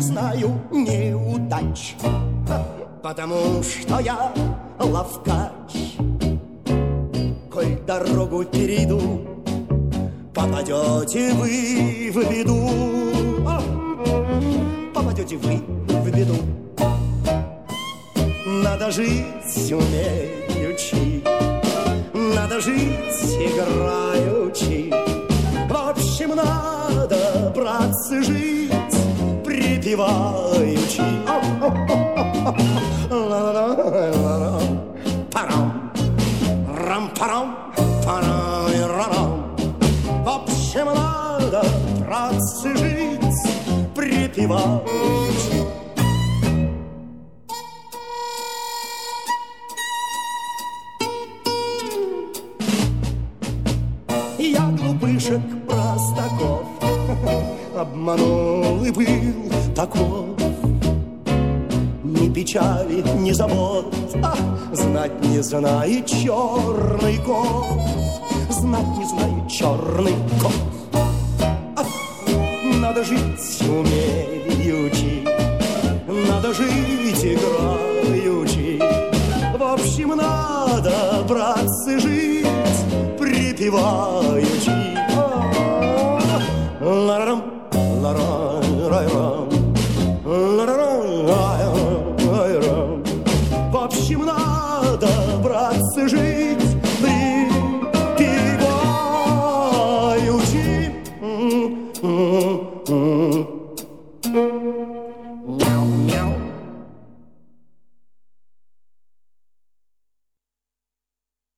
знаю неудач, потому что я ловкач. Коль дорогу перейду, попадете вы в беду. Попадете вы в беду. Надо жить умеючи, надо жить играючи. В общем, надо, братцы, жить припеваючи. Парам, рам-парам, парам-рам. В общем, надо, братцы, жить припеваючи. Я глупышек простаков обманул и был таков. Ни печали, ни забот, знать не знает черный кот. Знать не знает черный кот. Надо жить умеючи, надо жить играючи. В общем, надо, братцы, жить припеваючи. Ла-рам, ла-ра-ра-ра.